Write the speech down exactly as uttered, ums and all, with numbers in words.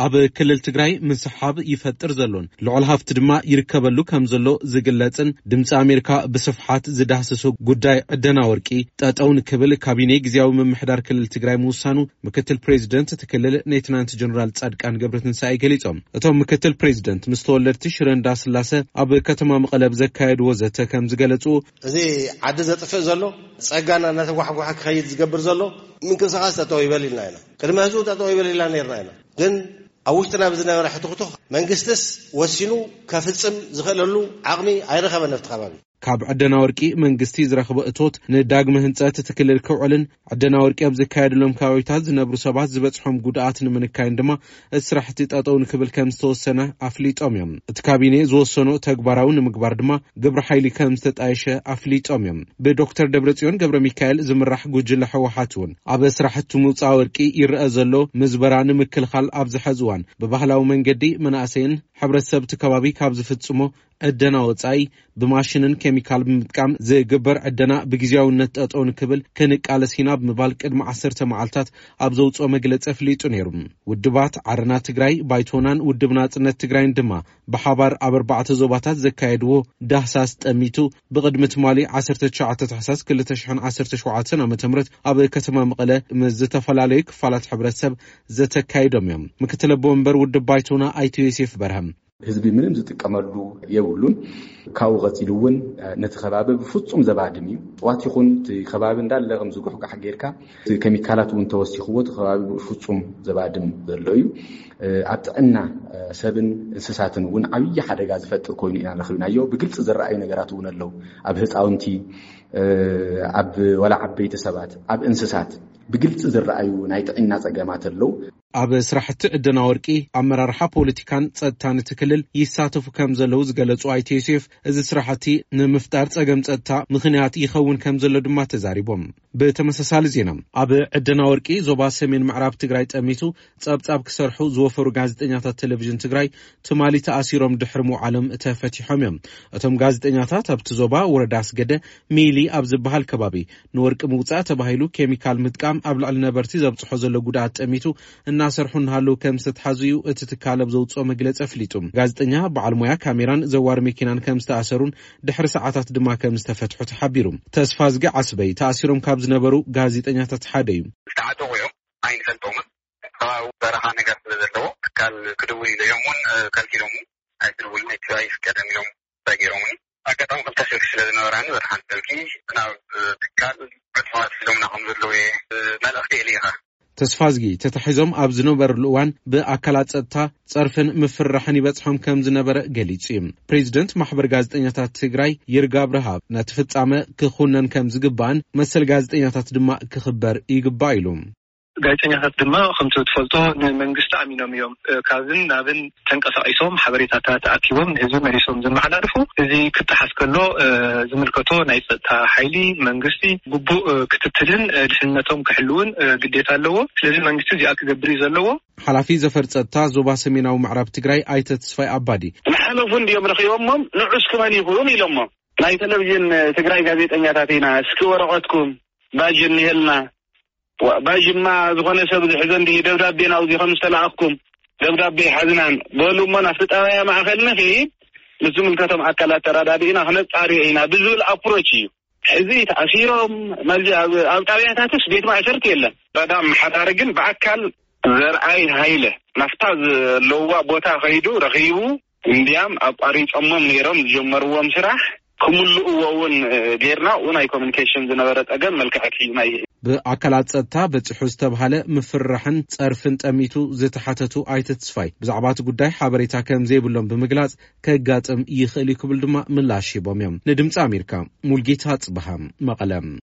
ኣብ ክልል ትግራይ ምንስሓብ ይፈጥር ዘሎን ልዑል ሃፍቲ ድማ ይርከበሉ ከም ዘሎ ዝግለጽን ድምፂ ኣሜሪካ ብስፍሓት ዝዳህሰሶ ጉዳይ ዕደና ወርቂ ጠጠውን ክብል ካቢኔ ግዚያዊ ምምሕዳር ክልል ትግራይ ምውሳኑ ምክትል ፕሬዚደንት ትክልል ሌተናንት ጀነራል ጻድቃን ገብረትንሳኤ ገሊጾም እቶም ምክትል ፕሬዚደንት ምስ ተወለድቲ ሽረ እንዳስላሴ ኣብ ከተማ መቐለ ዘካየድዎ ዘተ ከም ዝገለጹ እዚ ዓዲ ዘጥፍእ ዘሎ ጸጋና እናተጓሕጓሕ ክኸይድ ዝገብር ዘሎ ምንቅስቓስ ጠጠው ይበል ኢልና ኢና ቅድመ ህዝቡ ጠጠው ይበል ኢልና ነርና ኢና ግን أوشتنا بزنا راح تخطخ من قستس وسينو كفصم زخللو عقمي ايرخبن نفت خبابي ካብ ዕደና ወርቂ መንግስቲ ዝረኽቦ እቶት ንዳግመ ህንጸት ትክልል ክውዕልን ዕደና ወርቂ ኣብ ዝካየድሎም ካባቢታት ዝነብሩ ሰባት ዝበጽሖም ጉድኣት ንምንካይን ድማ እስራሕቲ ጠጠውን ክብል ከም ዝተወሰነ ኣፍሊጦም እዮም እቲ ካቢኔ ዝወሰኖ ተግባራዊ ንምግባር ድማ ግብረ ሓይሊ ከም ዝተጣየሸ ኣፍሊጦም እዮም ብዶክተር ደብረጽዮን ገብረ ሚካኤል ዝምራሕ ጉጅለ ሕወሓት እውን ኣብ እስራሕቲ ምውፃእ ወርቂ ይርአ ዘሎ ምዝበራ ንምክልኻል ኣብ ዝሕዝዋን ብባህላዊ መንገዲ መናእሰይን ሕብረተሰብ ከባቢ ካብ ዝፍጽሞ ዕደና ወጻኢ ብማሽንን ኬሚካል ብምጥቃም ዝግበር ዕደና ብግዚያውነት ጠጠውን ክብል ከንቃለሲና ብምባል ቅድሚ ዓሰርተ መዓልታት ኣብ ዘውፅኦ መግለጺ ኣፍሊጡ ነይሩ ውድባት ዓረና ትግራይ ባይቶናን ውድብ ናጽነት ትግራይን ድማ ብሓባር ኣብ ኣርባዕተ ዞባታት ዘካየድዎ ዳህሳስ ጠሚቱ ብቅድሚ ትማሊ ዓሰርተ ትሽዓተ ታሕሳስ ክልተ ሽሕን ዓሰርተ ሸውዓተ ዓመተ ምህረት ኣብ ከተማ መቐለ ምስ ዝተፈላለዩ ክፋላት ሕብረተሰብ ዘተካይዶም እዮም ምክትል ኣቦ ወንበር ውድብ ባይቶና ኣይቶ ዮሴፍ በርሃም ህዝቢ ምንም ዝጥቀመሉ የብሉን ካው ቀጽሉውን ነቲ ከባቢ ብፍጹም ዘባድም እዩ ጥዋት ይኹን እቲ ከባቢ እንዳለ ከም ዝጉሕጋሕ ጌርካ ኬሚካላት እውን ተወሲኽዎ እቲ ከባቢ ብፍጹም ዘባድም ዘሎ እዩ ኣብ ጥዕና ሰብን እንስሳትን እውን ዓብይ ሓደጋ ዝፈጥር ኮይኑ ኢና ንኽብናዮ ብግልጽ ዝረኣዩ ነገራት እውን ኣለው ኣብ ህፃውንቲ ኣብ ወላ ዓበይቲ ሰባት ኣብ እንስሳት ብግልጽ ዝረኣዩ ናይ ጥዕና ጸገማት ኣለው ኣብ ስራሕቲ ዕደና ወርቂ ኣመራርሓ ፖለቲካን ጸጥታን ትክልል ይሳተፉ ከም ዘለው ዝገለጹ ኣይቶ ዮሴፍ እዚ ስራሕቲ ንምፍጣር ጸገም ጸጥታ ምኽንያት ይኸውን ከም ዘሎ ድማ ተዛሪቦም ብተመሳሳሊ ዜና ኣብ ዕደና ወርቂ ዞባ ሰሜን ምዕራብ ትግራይ ጠሚቱ ጸብጻብ ክሰርሑ ዝወፈሩ ጋዜጠኛታት ቴሌቪዥን ትግራይ ትማሊ ተኣሲሮም ድሕሪ ሙዓለም ተፈቲሖም እዮም እቶም ጋዜጠኛታት ኣብቲ ዞባ ወረዳ ኣስገደ ሚሊ ኣብ ዝበሃል ከባቢ ንወርቂ ምውጻእ ተባሂሉ ኬሚካል ምጥቃም ኣብ ልዕሊ ነበርቲ ዘብጽሖ ዘሎ ጉድኣት ጠሚቱ እናሰርሑን ሃሉ ከም ዝተሓዝዩ እቲ ትካል ኣብ ዘውፅኦ መግለጺ ኣፍሊጡ ጋዜጠኛ በዓል ሞያ ካሜራን ዘዋር መኪናን ከም ዝተኣሰሩን ድሕሪ ሰዓታት ድማ ከም ዝተፈትሑ ተሓቢሩ ተስፋ ዝገ ዓስበይ ተኣሲሮም ካብ ዝነበሩ ጋዜጠኛታት ሓደ እዩ ተዓደውዮም ኣይንፈልጦም ካብኡ በረኻ ነገር ስለዘለዎ ትካል ክድውል ኢሎምን ከልኪሎሙ ኣይድውል ነትይ ፍቀደም ኢሎም ተገይሮም ኣጋጣሚ ክልተ ሽርክ ስለዝነበራኒ በረኻን ሰልኪ ናብ ትካል ዕፅዋት ስለምና ከም ዘለዎ መልእኽቲ ኤሊኻ ተስፋዝጊ ተታሒዞም ኣብ ዝነበርሉ እዋን ብኣካላት ጸጥታ ጸርፍን ምፍራሕን ይበጽሖም ከም ዝነበረ ገሊጹ ፕሬዚደንት ማሕበር ጋዜጠኛታት ትግራይ ይርጋ ብርሃብ ነቲ ፍጻመ ክኹነን ከም ዝግባእን መሰል ጋዜጠኛታት ድማ ክኽበር ይግባእ ኢሉ ጋዜጠኛታት ድማ ከምቲ ትፈልጦ ንመንግስቲ ኣሚኖም እዮም ካብን ናብን ተንቀሳቂሶም ሓበሬታታት ተኣኪቦም ንህዝቢ መሪሶም ዝመሓላለፉ እዚ ክትሓስ ከሎ ዝምልከቶ ናይ ጸጥታ ሓይሊ መንግስቲ ግቡእ ክትትልን ድሕንነቶም ክሕልውን ግዴታ ኣለዎ ስለዚ መንግስቲ እዚኣ ክገብር እዩ ዘለዎ ሓላፊ ዘፈር ጸጥታ ዞባ ሰሜናዊ ምዕራብ ትግራይ ኣይተ ተስፋይ ኣባዲ ንሓለፉን ድዮም ረኺቦሞም ንዑስ ክመን ይኹን ኢሎሞ ናይ ቴሌቪዥን ትግራይ ጋዜጠኛታት ኢና እስኪ ወረቐትኩም ባጅ እንሄልና ባጅማ ዝኾነ ሰብ ዝሕዘን ዲ ደብዳቤና ኣብዚ ከም ዝተላኣኽኩም ደብዳቤ ሓዝናን በሉሞ ናፍቲ ጣብያ ማእኸል ንኽይድ ንዝምልከቶም ኣካላት ተራዳዲእና ክነፃርዮ ኢና ብዝብል ኣፕሮች እዩ ሕዚ ተኣሲሮም መልዚ ኣብ ጣብያታትስ ቤት ማእሰርቲ የለን ረዳ መሓዳሪ ግን ብኣካል ዘርኣይ ሃይለ ናፍታ ዘለዋ ቦታ ኸይዱ ረኺቡ እንዲያም ኣቋሪፆሞም ነይሮም ዝጀመርዎም ስራሕ كملوا وون غيرنا وناي كوميونيكيشن ዝነበረ ጠገም መልክዕቲ ናይ ብኣካላት ጸጥታ በጽሑዝ ተባሃለ ምፍራሕን ጸርፍን ጠሚቱ ዝተሓተቱ ኣይተ ተስፋይ ብዛዕባ እቲ ጉዳይ ሓበሬታ ከም ዘይብሎም ብምግላጽ ከጋጥም ይኽእል ክብል ድማ ምላሽ ይቦም እዮም ንድምፂ ኣሜሪካ ሙልጌታ ጽባሃም መቐለም